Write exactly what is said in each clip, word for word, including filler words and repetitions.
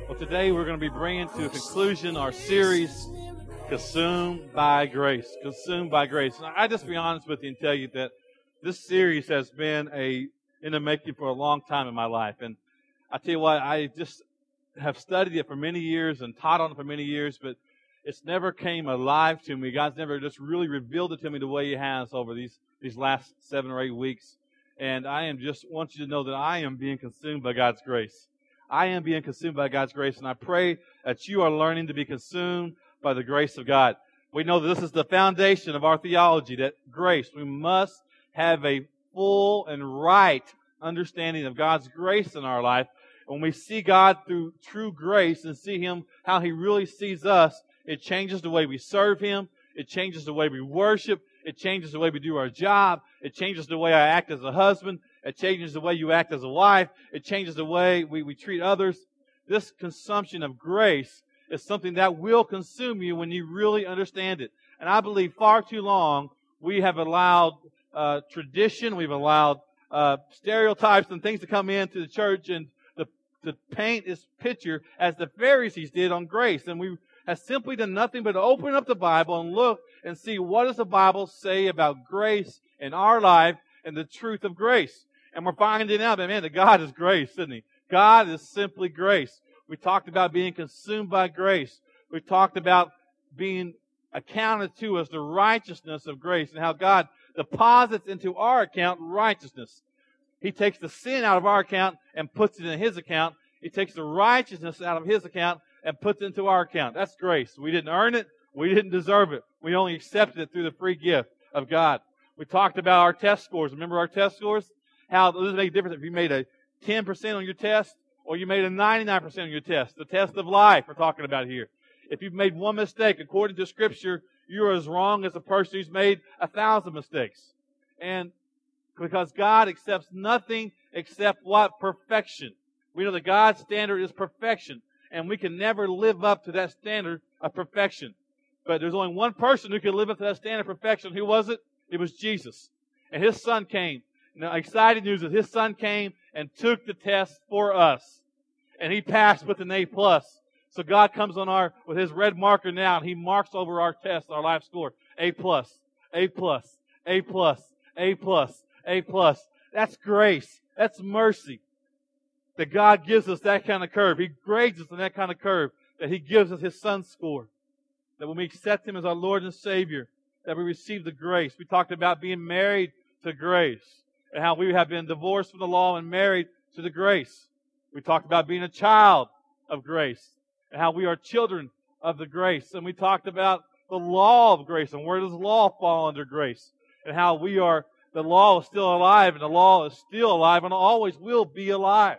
Well, today we're going to be bringing to a conclusion our series, Consumed by Grace. Consumed by Grace. And I just be honest with you and tell you that this series has been a in the making for a long time in my life. And I tell you what, I just have studied it for many years and taught on it for many years, but it's never came alive to me. God's never just really revealed it to me the way He has over these, these last seven or eight weeks. And I am just want you to know that I am being consumed by God's grace. I am being consumed by God's grace, and I pray that you are learning to be consumed by the grace of God. We know that this is the foundation of our theology, that grace, we must have a full and right understanding of God's grace in our life. When we see God through true grace and see Him, how He really sees us, it changes the way we serve Him. It changes the way we worship. It changes the way we do our job. It changes the way I act as a husband. It changes the way you act as a wife. It changes the way we, we treat others. This consumption of grace is something that will consume you when you really understand it. And I believe far too long we have allowed uh, tradition, we've allowed uh, stereotypes and things to come into the church and the, to paint this picture as the Pharisees did on grace. And we have simply done nothing but open up the Bible and look and see what does the Bible say about grace in our life and the truth of grace. And we're finding out that, man, that God is grace, isn't He? God is simply grace. We talked about being consumed by grace. We talked about being accounted to us the righteousness of grace and how God deposits into our account righteousness. He takes the sin out of our account and puts it in His account. He takes the righteousness out of His account and puts it into our account. That's grace. We didn't earn it. We didn't deserve it. We only accepted it through the free gift of God. We talked about our test scores. Remember our test scores? How does it make a difference if you made a ten percent on your test or you made a ninety-nine percent on your test? The test of life we're talking about here. If you've made one mistake, according to Scripture, you're as wrong as a person who's made a thousand mistakes. And because God accepts nothing except what? Perfection. We know that God's standard is perfection. And we can never live up to that standard of perfection. But there's only one person who can live up to that standard of perfection. Who was it? It was Jesus. And His Son came. Now, exciting news is His Son came and took the test for us. And He passed with an A plus. So God comes on our, with His red marker now, and He marks over our test, our life score. A plus, A plus, A plus, A plus, A plus. That's grace. That's mercy. That God gives us that kind of curve. He grades us in that kind of curve. That He gives us His Son score. That when we accept Him as our Lord and Savior, that we receive the grace. We talked about being married to grace. And how we have been divorced from the law and married to the grace. We talked about being a child of grace. And how we are children of the grace. And we talked about the law of grace. And where does law fall under grace? And how we are, the law is still alive. And the law is still alive and always will be alive.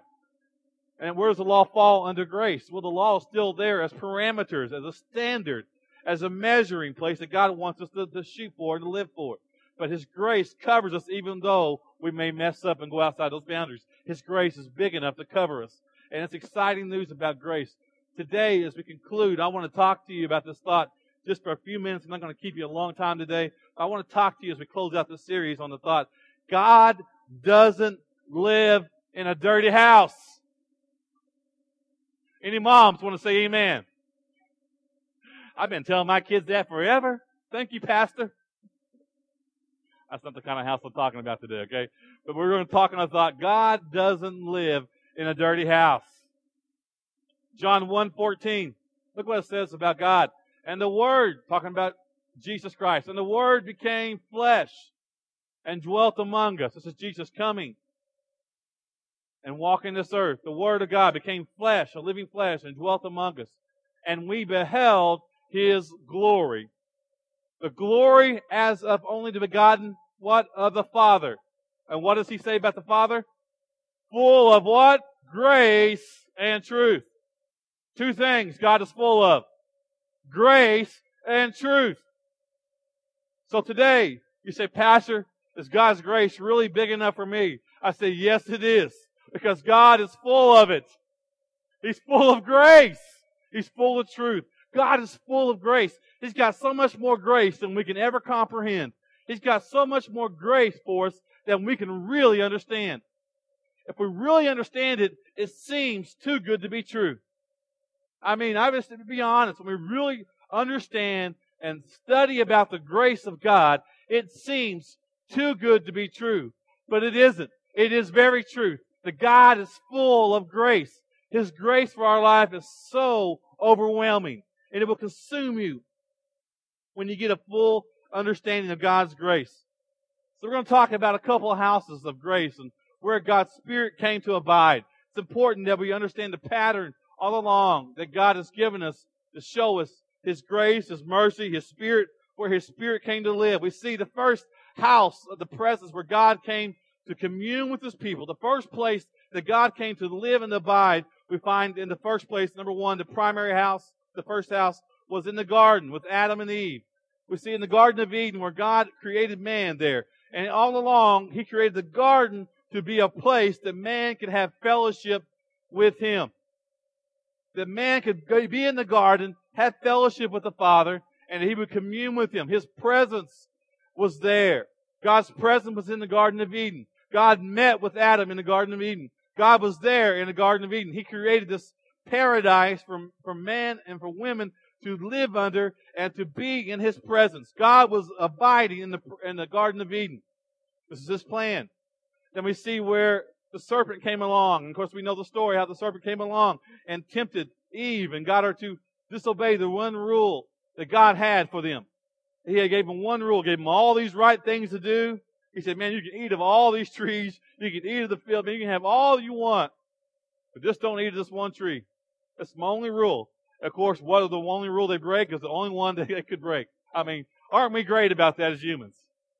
And where does the law fall under grace? Well, the law is still there as parameters, as a standard, as a measuring place that God wants us to, to shoot for and to live for. But His grace covers us even though we may mess up and go outside those boundaries. His grace is big enough to cover us. And it's exciting news about grace. Today, as we conclude, I want to talk to you about this thought just for a few minutes. I'm not going to keep you a long time today. I want to talk to you as we close out this series on the thought, God doesn't live in a dirty house. Any moms want to say amen? I've been telling my kids that forever. Thank you, Pastor. That's not the kind of house I'm talking about today, okay? But we're going to talk on a thought, God doesn't live in a dirty house. John one fourteen. Look what it says about God. And the Word, talking about Jesus Christ, and the Word became flesh and dwelt among us. This is Jesus coming and walking this earth. The Word of God became flesh, a living flesh, and dwelt among us. And we beheld His glory. The glory as of only the begotten, what? Of the Father. And what does He say about the Father? Full of what? Grace and truth. Two things God is full of. Grace and truth. So today, you say, Pastor, is God's grace really big enough for me? I say, yes, it is. Because God is full of it. He's full of grace. He's full of truth. God is full of grace. He's got so much more grace than we can ever comprehend. He's got so much more grace for us than we can really understand. If we really understand it, it seems too good to be true. I mean, I just to be honest, when we really understand and study about the grace of God, it seems too good to be true. But it isn't. It is very true. The God is full of grace. His grace for our life is so overwhelming, and it will consume you when you get a full understanding of God's grace. So we're going to talk about a couple of houses of grace and where God's Spirit came to abide. It's important that we understand the pattern all along that God has given us to show us His grace, His mercy, His Spirit, where His Spirit came to live. We see the first house of the presence where God came to commune with His people. The first place that God came to live and abide, we find in the first place, number one, the primary house, the first house was in the garden with Adam and Eve. We see in the Garden of Eden where God created man there. And all along, He created the garden to be a place that man could have fellowship with Him. That man could be in the garden, have fellowship with the Father, and He would commune with Him. His presence was there. God's presence was in the Garden of Eden. God met with Adam in the Garden of Eden. God was there in the Garden of Eden. He created this paradise for, for man and for women to live under and to be in His presence. God was abiding in the, in the Garden of Eden. This is His plan. Then we see where the serpent came along. And of course, we know the story, how the serpent came along and tempted Eve and got her to disobey the one rule that God had for them. He gave them one rule, gave them all these right things to do. He said, man, you can eat of all these trees. You can eat of the field. Man, you can have all you want. But just don't eat of this one tree. That's my only rule. Of course, what is the only rule they break is the only one that they could break. I mean, aren't we great about that as humans?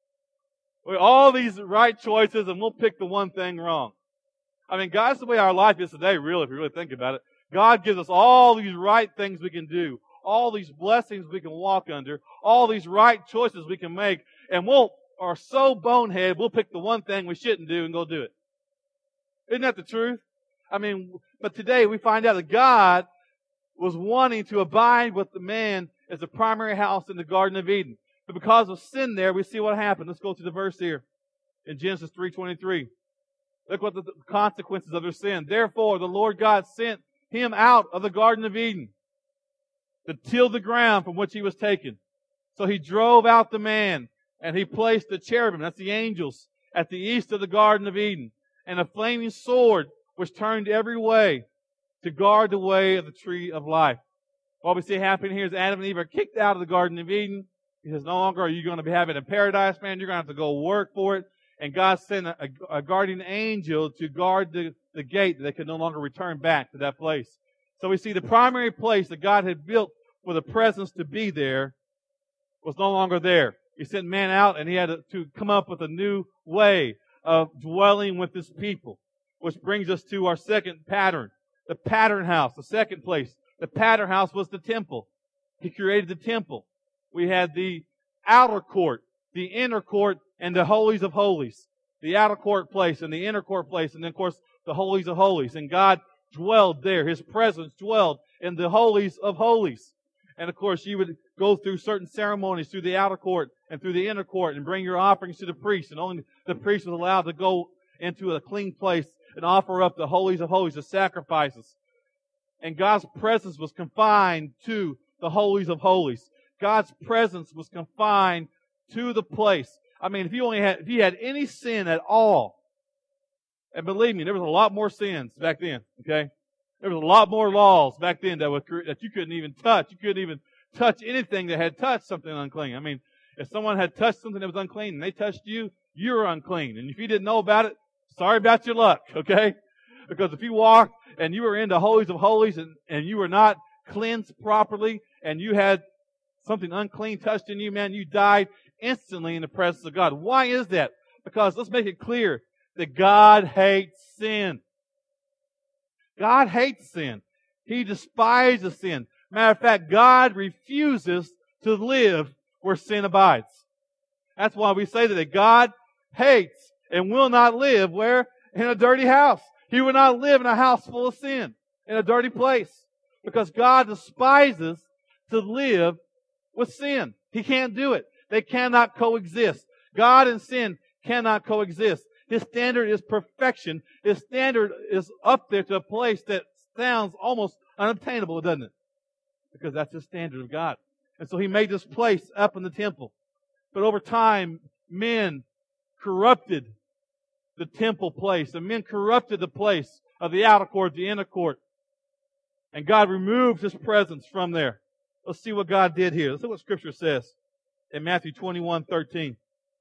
We all these right choices and we'll pick the one thing wrong. I mean, God's the way our life is today, really, if you really think about it. God gives us all these right things we can do, all these blessings we can walk under, all these right choices we can make, and we'll are so bonehead, we'll pick the one thing we shouldn't do and go do it. Isn't that the truth? I mean, but today we find out that God was wanting to abide with the man as a primary house in the Garden of Eden. But because of sin there, we see what happened. Let's go to the verse here in Genesis three twenty-three. Look what the consequences of their sin. Therefore, the Lord God sent him out of the Garden of Eden to till the ground from which he was taken. So He drove out the man, and He placed the cherubim, that's the angels, at the east of the Garden of Eden, and a flaming sword which turned every way to guard the way of the tree of life. What we see happening here is Adam and Eve are kicked out of the Garden of Eden. He says, no longer are you going to be having a paradise, man. You're going to have to go work for it. And God sent a, a, a guardian angel to guard the, the gate that they could no longer return back to that place. So we see the primary place that God had built for the presence to be there was no longer there. He sent man out and He had to, to come up with a new way of dwelling with His people. Which brings us to our second pattern. The pattern house, the second place. The pattern house was the temple. He created the temple. We had the outer court, the inner court, and the holies of holies. The outer court place and the inner court place, and then of course the holies of holies. And God dwelled there. His presence dwelled in the holies of holies. And of course you would go through certain ceremonies through the outer court and through the inner court and bring your offerings to the priest. And only the priest was allowed to go into a clean place and offer up the holies of holies, the sacrifices. And God's presence was confined to the holies of holies. God's presence was confined to the place. I mean, if you only had, if you had any sin at all, and believe me, there was a lot more sins back then, okay? There was a lot more laws back then that, would, that you couldn't even touch. You couldn't even touch anything that had touched something unclean. I mean, if someone had touched something that was unclean and they touched you, you were unclean. And if you didn't know about it, sorry about your luck, okay? Because if you walked and you were in the holies of holies and, and you were not cleansed properly and you had something unclean touched in you, man, you died instantly in the presence of God. Why is that? Because let's make it clear that God hates sin. God hates sin. He despises sin. Matter of fact, God refuses to live where sin abides. That's why we say that God hates and will not live where? In a dirty house. He will not live in a house full of sin, in a dirty place. Because God despises to live with sin. He can't do it. They cannot coexist. God and sin cannot coexist. His standard is perfection. His standard is up there to a place that sounds almost unobtainable, doesn't it? Because that's the standard of God. And so he made this place up in the temple. But over time, men corrupted the temple place. The men corrupted the place of the outer court, the inner court. And God removed His presence from there. Let's see what God did here. Let's see what Scripture says in Matthew twenty-one thirteen.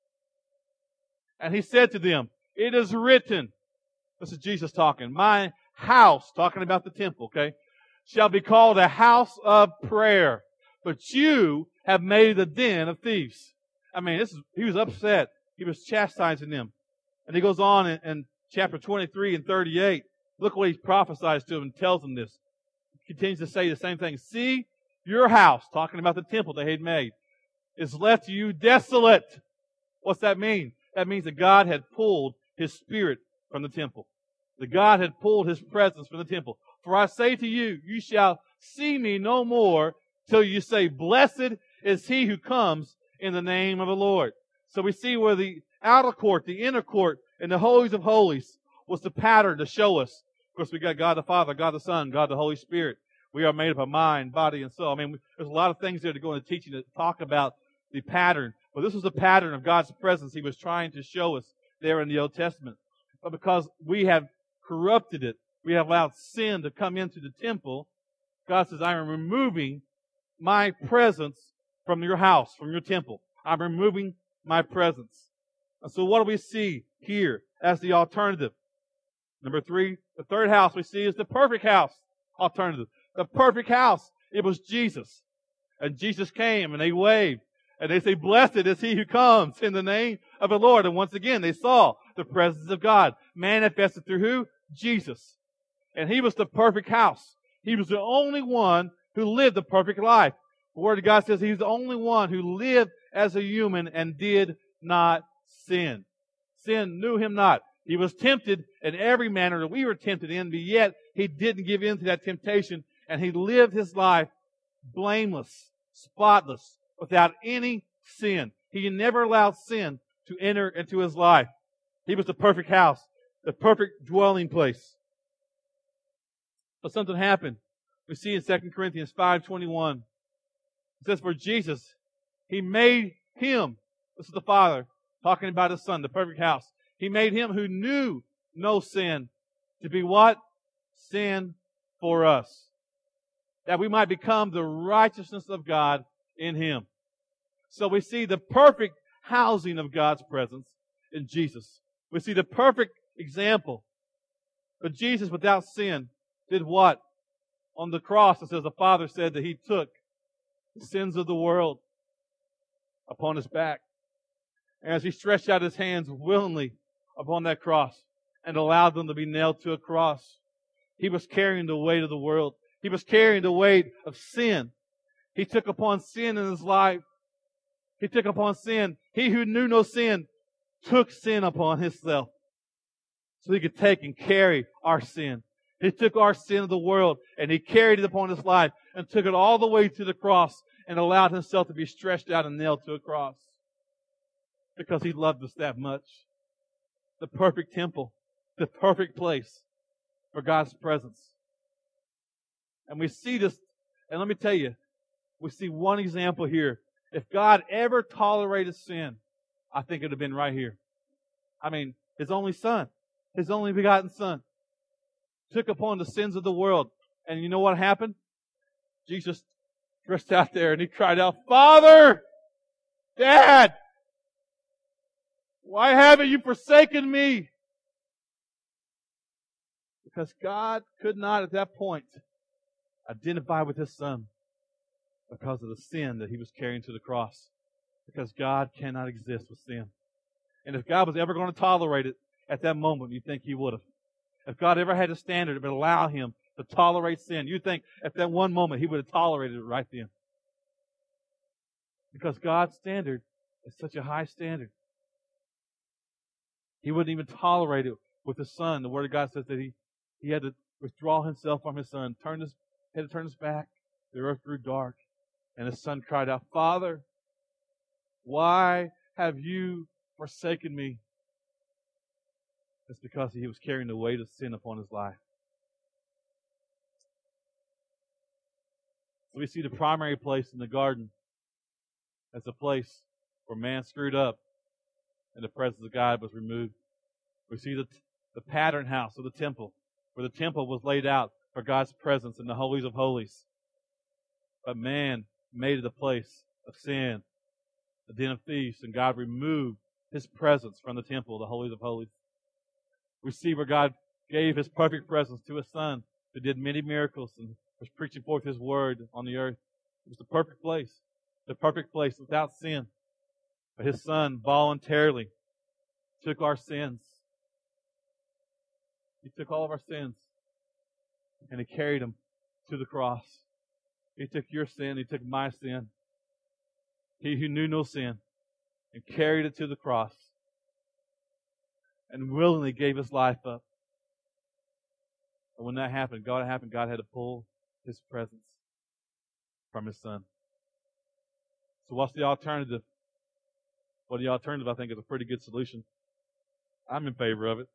And He said to them, it is written, this is Jesus talking, my house, talking about the temple, okay, shall be called a house of prayer, but you have made it a den of thieves. I mean, this is, he was upset. He was chastising them. And he goes on in, in chapter twenty-three and thirty-eight. Look what he prophesies to them and tells them this. He continues to say the same thing. See, your house, talking about the temple they had made, is left to you desolate. What's that mean? That means that God had pulled His Spirit from the temple. That God had pulled His presence from the temple. For I say to you, you shall see me no more till you say, blessed is he who comes in the name of the Lord. So we see where the outer court, the inner court, and the holies of holies was the pattern to show us. Of course, we got God the Father, God the Son, God the Holy Spirit. We are made up of mind, body, and soul. I mean, there's a lot of things there to go into teaching to talk about the pattern. But this was the pattern of God's presence He was trying to show us there in the Old Testament. But because we have corrupted it, we have allowed sin to come into the temple, God says, I am removing my presence from your house, from your temple. I'm removing my presence. And so what do we see here as the alternative? Number three, the third house we see is the perfect house alternative. The perfect house. It was Jesus. And Jesus came and they waved. And they say, blessed is he who comes in the name of the Lord. And once again, they saw the presence of God manifested through who? Jesus. And He was the perfect house. He was the only one who lived the perfect life. The Word of God says He's the only one who lived as a human and did not sin. Sin knew Him not. He was tempted in every manner that we were tempted in, but yet He didn't give in to that temptation, and He lived His life blameless, spotless, without any sin. He never allowed sin to enter into His life. He was the perfect house, the perfect dwelling place. But something happened. We see in Second Corinthians five twenty-one. It says, for Jesus, He made Him, this is the Father, talking about His Son, the perfect house. He made Him who knew no sin to be what? Sin for us. That we might become the righteousness of God in Him. So we see the perfect housing of God's presence in Jesus. We see the perfect example. But Jesus, without sin, did what? On the cross, it says the Father said that He took the sins of the world upon His back. And as He stretched out His hands willingly upon that cross and allowed them to be nailed to a cross, He was carrying the weight of the world. He was carrying the weight of sin. He took upon sin in His life. He took upon sin. He who knew no sin took sin upon Himself so He could take and carry our sin. He took our sin of the world and He carried it upon His life and took it all the way to the cross and allowed Himself to be stretched out and nailed to a cross because He loved us that much. The perfect temple, the perfect place for God's presence. And we see this, and let me tell you, we see one example here. If God ever tolerated sin, I think it would have been right here. I mean, His only Son, His only begotten Son, took upon the sins of the world. And you know what happened? Jesus stretched out there and He cried out, Father, Dad, why haven't you forsaken me? Because God could not at that point identify with His Son because of the sin that He was carrying to the cross. Because God cannot exist with sin. And if God was ever going to tolerate it at that moment, you think He would have. If God ever had a standard that would allow Him to tolerate sin, you think at that one moment He would have tolerated it right then. Because God's standard is such a high standard. He wouldn't even tolerate it with His Son. The Word of God says that He, he had to withdraw Himself from His Son, turn his, had to turn His back. The earth grew dark. And His Son cried out, Father, why have you forsaken me? It's because He was carrying the weight of sin upon His life. So we see the primary place in the garden as a place where man screwed up and the presence of God was removed. We see the, the pattern house of the temple, where the temple was laid out for God's presence in the holies of holies. But man made it a place of sin, a den of thieves, and God removed His presence from the temple, the holies of holies. We see where God gave His perfect presence to His Son, who did many miracles and was preaching forth His word on the earth. It was the perfect place, the perfect place without sin. But His Son voluntarily took our sins. He took all of our sins and He carried them to the cross. He took your sin, He took my sin. He who knew no sin, and carried it to the cross and willingly gave His life up. And when that happened, God happened, God had to pull His presence from His Son. So what's the alternative? Well, the alternative, I think, is a pretty good solution. I'm in favor of it.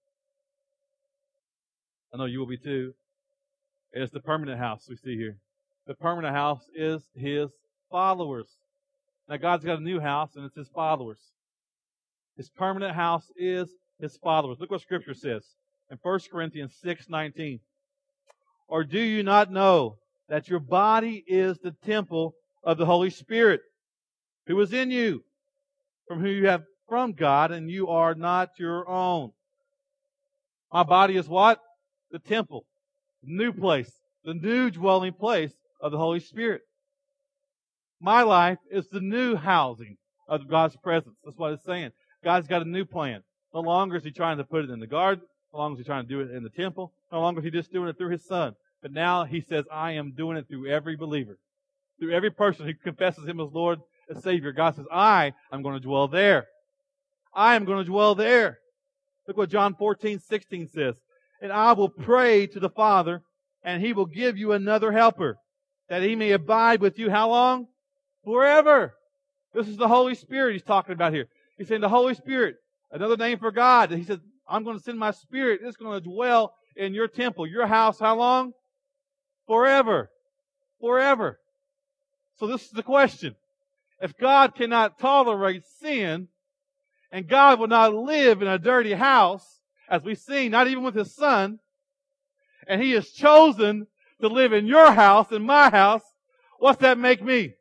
I know you will be too. It's the permanent house we see here. The permanent house is His followers. Now, God's got a new house, and it's His followers. His permanent house is His followers. Look what Scripture says in First Corinthians six nineteen. Or do you not know that your body is the temple of the Holy Spirit, who is in you, from whom you have from God, and you are not your own? My body is what? The temple, the new place, the new dwelling place of the Holy Spirit. My life is the new housing of God's presence. That's what it's saying. God's got a new plan. No longer is He trying to put it in the garden. No longer is He trying to do it in the temple. No longer is He just doing it through His Son. But now He says, I am doing it through every believer. Through every person who confesses Him as Lord and Savior. God says, I am going to dwell there. I am going to dwell there. Look what John fourteen sixteen says. And I will pray to the Father, and He will give you another helper, that He may abide with you how long? Forever. This is the Holy Spirit He's talking about here. He's saying the Holy Spirit, another name for God. He said, I'm going to send my Spirit. It's going to dwell in your temple, your house. How long? Forever. Forever. So this is the question. If God cannot tolerate sin, and God will not live in a dirty house, as we see, not even with His Son, and He has chosen to live in your house, in my house, what's that make me?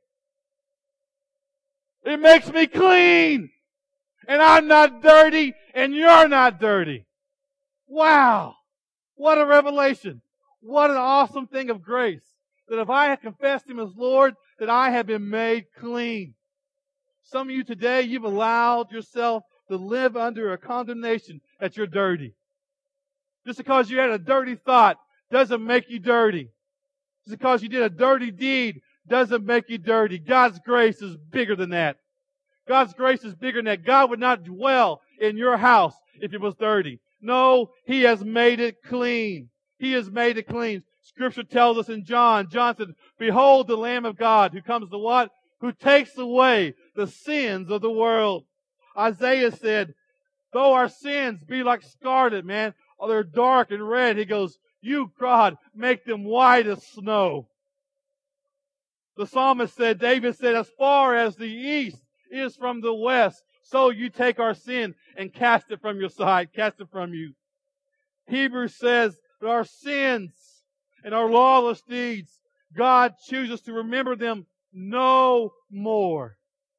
It makes me clean. And I'm not dirty, and you're not dirty. Wow. What a revelation. What an awesome thing of grace. That if I have confessed Him as Lord, that I have been made clean. Some of you today, you've allowed yourself to live under a condemnation that you're dirty. Just because you had a dirty thought doesn't make you dirty. Just because you did a dirty deed doesn't make you dirty. God's grace is bigger than that. God's grace is bigger than that. God would not dwell in your house if it was dirty. No, He has made it clean. He has made it clean. Scripture tells us in John, John said, behold the Lamb of God who comes to what? Who takes away the sins of the world. Isaiah said, though our sins be like scarlet, man, or they're dark and red, He goes, you, God, make them white as snow. The psalmist said, David said, as far as the east is from the west, so you take our sin and cast it from your side, cast it from you. Hebrews says that our sins and our lawless deeds, God chooses to remember them no more.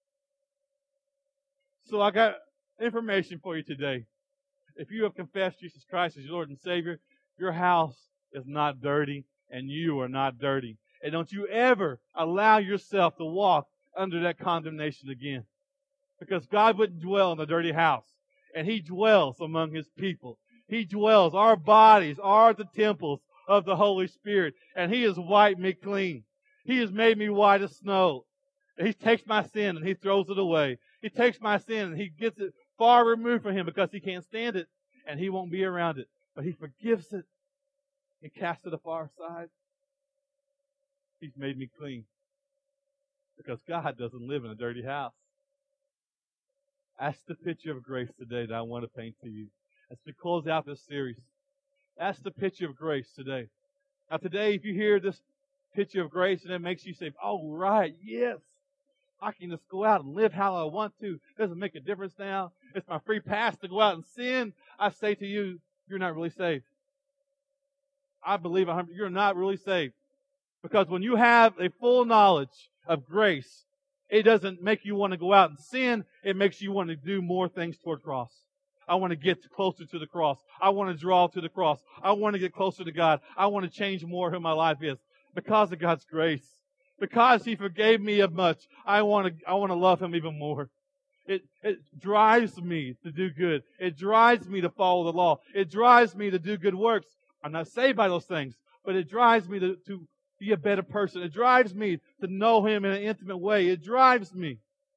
So I got information for you today. If you have confessed Jesus Christ as your Lord and Savior, your house is not dirty and you are not dirty. And don't you ever allow yourself to walk under that condemnation again. Because God wouldn't dwell in a dirty house. And He dwells among His people. He dwells. Our bodies are the temples of the Holy Spirit. And He has wiped me clean. He has made me white as snow. And He takes my sin and He throws it away. He takes my sin and He gets it far removed from Him because He can't stand it. And He won't be around it. But He forgives it. He casts it afar aside. He's made me clean. Because God doesn't live in a dirty house. That's the picture of grace today that I want to paint to you. As we close out this series. That's the picture of grace today. Now today, if you hear this picture of grace, and it makes you say, oh, right, yes. I can just go out and live how I want to. It doesn't make a difference now. It's my free pass to go out and sin. I say to you, you're not really saved. I believe you're not really saved. Because when you have a full knowledge of grace, it doesn't make you want to go out and sin. It makes you want to do more things toward cross. I want to get closer to the cross. I want to draw to the cross. I want to get closer to God. I want to change more who my life is because of God's grace. Because He forgave me of much, I want to, I want to love Him even more. It, it drives me to do good. It drives me to follow the law. It drives me to do good works. I'm not saved by those things, but it drives me to, to be a better person. It drives me to know Him in an intimate way. It drives me.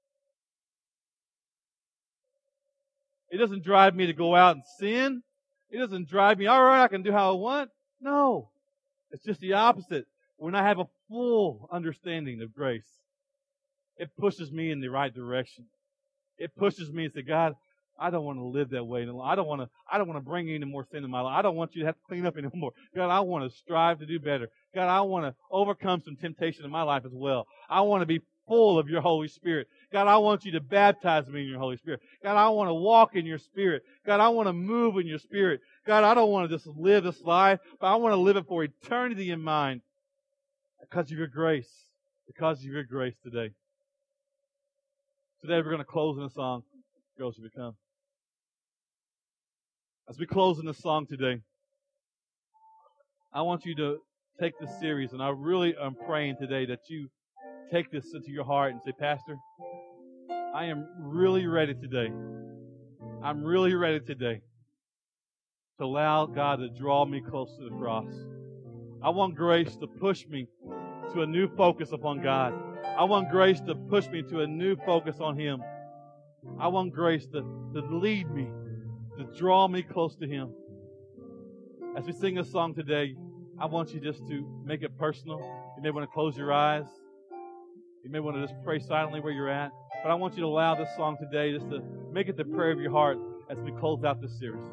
It doesn't drive me to go out and sin. It doesn't drive me, all right, I can do how I want. No. It's just the opposite. When I have a full understanding of grace, it pushes me in the right direction. It pushes me and says, God, I don't want to live that way anymore. I don't want to, I don't want to bring any more sin in my life. I don't want you to have to clean up anymore. God, I want to strive to do better. God, I want to overcome some temptation in my life as well. I want to be full of your Holy Spirit. God, I want you to baptize me in your Holy Spirit. God, I want to walk in your Spirit. God, I want to move in your Spirit. God, I don't want to just live this life, but I want to live it for eternity in mind because of your grace. Because of your grace today. Today we're going to close in a song. Girls, if you come. As we close in the song today, I want you to take this series, and I really am praying today that you take this into your heart and say, Pastor, I am really ready today. I'm really ready today to allow God to draw me close to the cross. I want grace to push me to a new focus upon God. I want grace to push me to a new focus on Him. I want grace to, to lead me, to draw me close to Him. As we sing this song today, I want you just to make it personal. You may want to close your eyes. You may want to just pray silently where you're at. But I want you to allow this song today just to make it the prayer of your heart as we close out this series.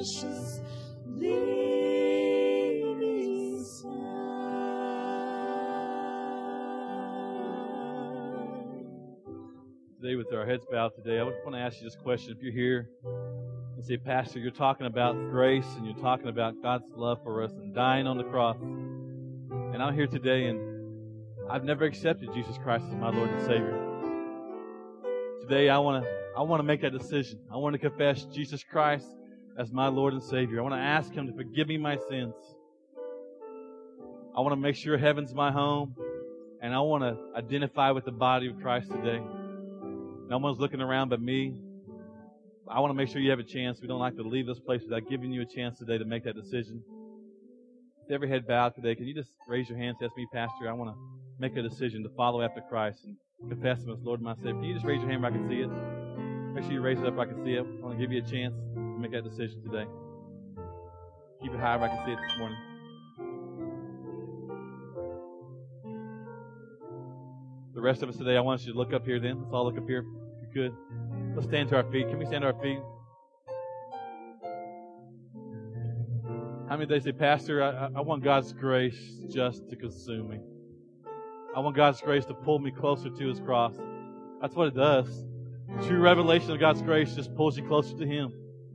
precious living Son. Today, with our heads bowed today, I want to ask you this question. If you're here and say, Pastor, you're talking about grace and you're talking about God's love for us and dying on the cross. And I'm here today and I've never accepted Jesus Christ as my Lord and Savior. Today, I want to I want to make that decision. I want to confess Jesus Christ as my Lord and Savior. I want to ask Him to forgive me my sins. I want to make sure heaven's my home. And I want to identify with the body of Christ today. No one's looking around but me. I want to make sure you have a chance. We don't like to leave this place without giving you a chance today to make that decision. With every head bowed today, can you just raise your hands and ask me, Pastor, I want to make a decision to follow after Christ and confess Him as Lord and my Savior. Can you just raise your hand where I can see it? Make sure you raise it up where I can see it. I want to give you a chance to make that decision today. Keep it high where I can see it this morning. The rest of us today, I want you to look up here then. Let's all look up here if you could. Let's stand to our feet. Can we stand to our feet? How many days say, Pastor, I, I want God's grace just to consume me. I want God's grace to pull me closer to His cross. That's what it does. True revelation of God's grace just pulls you closer to Him.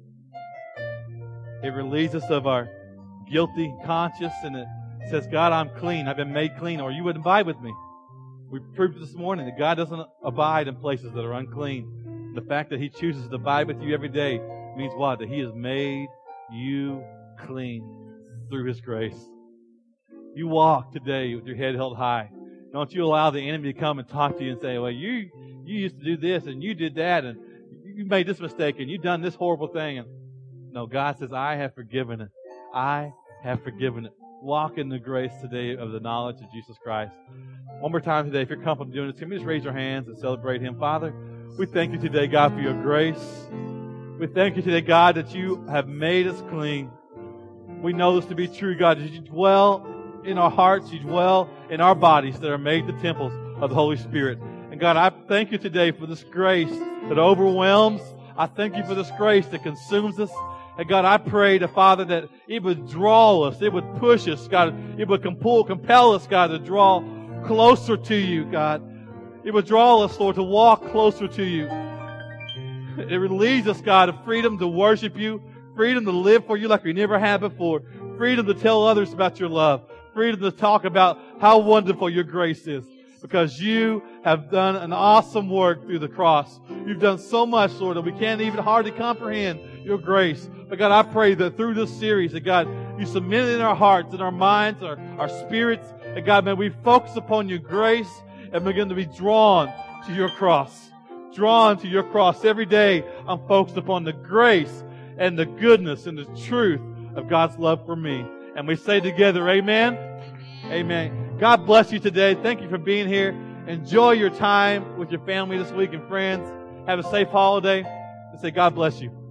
It relieves us of our guilty conscience and it says, God, I'm clean. I've been made clean, or you wouldn't abide with me. We proved this morning that God doesn't abide in places that are unclean. The fact that He chooses to abide with you every day means what? That He has made you clean through His grace. You walk today with your head held high. Don't you allow the enemy to come and talk to you and say, well, you you used to do this and you did that and you made this mistake and you've done this horrible thing. And no, God says, I have forgiven it. I have forgiven it. Walk in the grace today of the knowledge of Jesus Christ. One more time today, if you're comfortable doing this, can we just raise your hands and celebrate Him? Father, we thank You today, God, for Your grace. We thank You today, God, that You have made us clean. We know this to be true, God, that You dwell in our hearts, You dwell in our bodies that are made the temples of the Holy Spirit. And God, I thank You today for this grace that overwhelms. I thank You for this grace that consumes us. And God, I pray to Father that it would draw us, it would push us, God, it would compel, compel us, God, to draw closer to You, God. It would draw us, Lord, to walk closer to You. It relieves us, God, of freedom to worship You, freedom to live for You like we never had before, freedom to tell others about Your love, freedom to talk about how wonderful Your grace is. Because You have done an awesome work through the cross. You've done so much, Lord, that we can't even hardly comprehend Your grace. But God, I pray that through this series, that God, You cement it in our hearts, in our minds, our, our spirits. And God, may we focus upon Your grace and begin to be drawn to Your cross. Drawn to Your cross. Every day, I'm focused upon the grace and the goodness and the truth of God's love for me. And we say together, amen? Amen. God bless you today. Thank you for being here. Enjoy your time with your family this week and friends. Have a safe holiday. And say, God bless you.